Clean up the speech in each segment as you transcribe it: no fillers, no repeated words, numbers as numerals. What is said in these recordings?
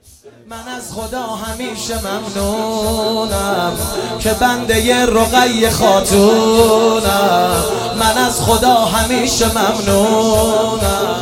من از خدا همیشه ممنونم که بنده رقیه خاتونم. من از خدا همیشه ممنونم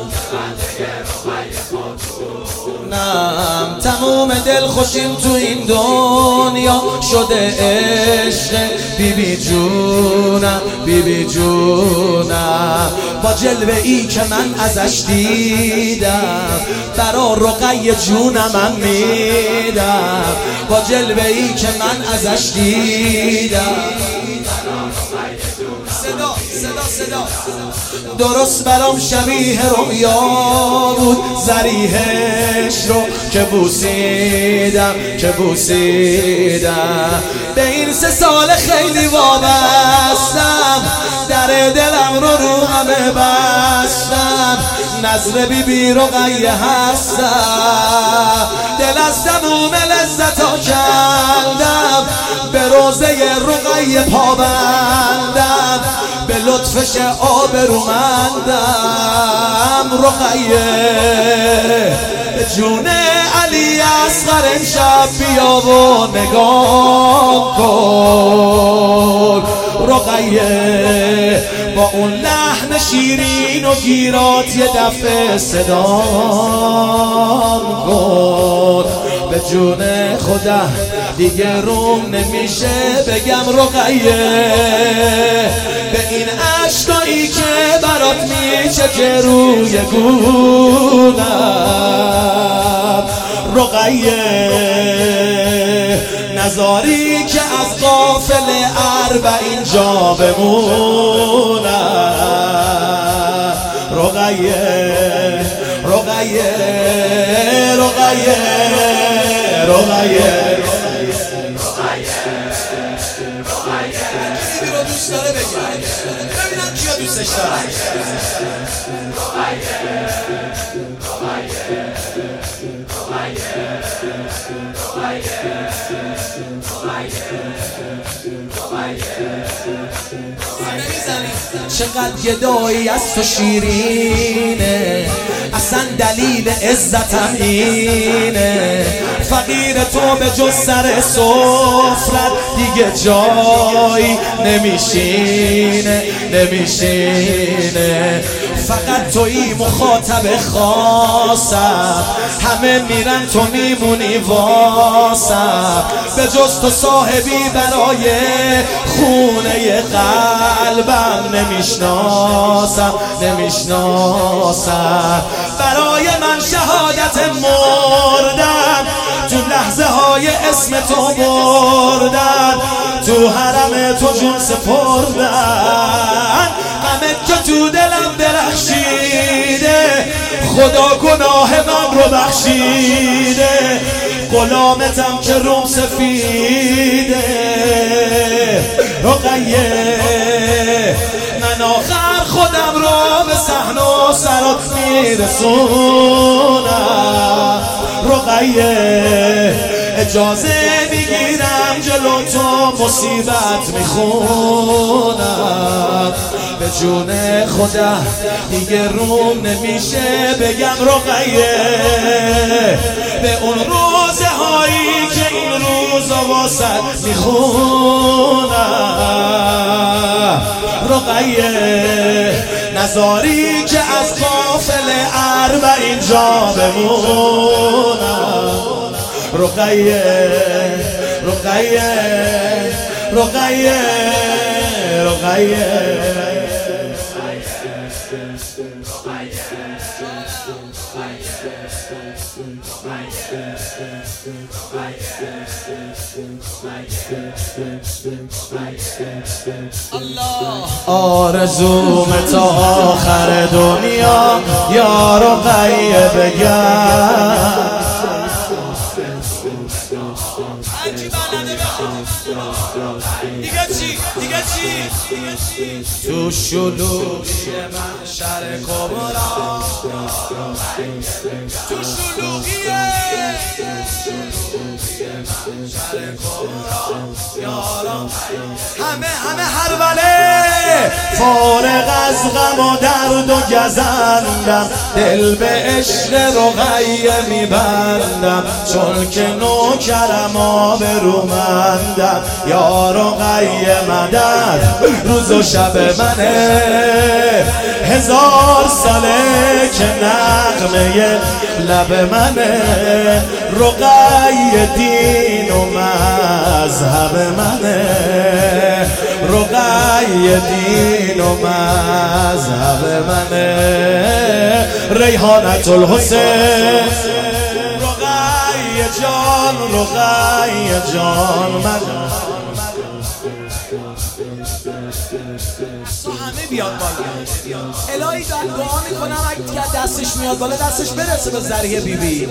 تموم دل خوشیم تو این دنیا شده عشق بیبی جونم، بیبی جونم. با جلوه ای که من ازش دیدم برا رقیه جونم میدم. با جلوه ای که من ازش دیدم صدا صدا صدا درست برام شبیه رویا بود. ذریحش رو که بوسیدم که بوسیدم. به این 3 سال خیلی وابستم، در دلم رو همه بستم. نظر بیبی رقیه هستم، دل از تموم لذتا کندم. به روزه رقیه پابندم، به لطفش آبرومندم. رقیه به جون علی اصغر امشب بیا و نگاه کن. رقیه با اون لحن شیرین و گیرات یه دفعه صدام کن. به جون خدا دیگه روم نمیشه بگم رقیه. به این اشکایی که برات میچکه روی گونم. رقیه نزاری که از غافل اربعین جا بمونم. رقیه رقیه رقیه رقیه بیبی رو دوست داره بگه ببینم کیا دوستش داره. چقدر گدایی از تو شیرینه، اصلا دلیل عزتم اینه. فقیر تو به جز سر سفرت دیگه جایی نمیشینه نمیشینه. فقط تویی مخاطب خاصم، همه میرن تو میمونی واسم. به جز تو صاحبی برای خونه قلبم نمیشناسم نمیشناسم. برای من شهادت مردن، تو لحظه های اسم تو بردن، تو حرم تو جون سپردن. همه که تو دلم درخشیده، خدا گناه من رو بخشیده. غلامتم که روم سفیده. رقیه من آخر خودم رو به صحن و سرات میرسونم. رقیه اجازه میگیرم جلو تو مصیبت میخونم. به جون خدا دیگه روم نمیشه بگم رقیه. به اون روزه هایی که این روزا واسه میخونم. رقیه نزاری که از غافل اربعین جا بمونم. رقیه رقیه رقیه رقیه آرزوم تا آخر دنیا یا رقیه بگم. دیگه چی؟ دیگه چی؟ تو شلوغی محشر کبرا، تو شلوغی محشر کبرا یارا، همه هر وله فارغ از غم و درد و گزندم، دل به عشق رقیه میبندم، چون که نوکرم آبرومندم. یا رقیه مدد روز و شب منه، هزار ساله که نغمه لب منه، رقیه دین و مذهب منه، رقیه دین و مذهب منه. ریحانت الحسین رقیه جان، رقیه جان من. تو همه بیاد بالا. الهی دعا میکنم اگه دستش میاد بالا دستش برسه به ذریح بیبی.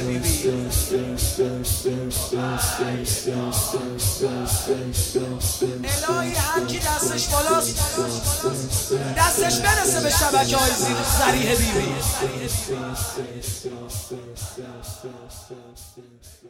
الهی هر کی دستش بالاست دستش برسه به شبکه‌های ذریح بیبی.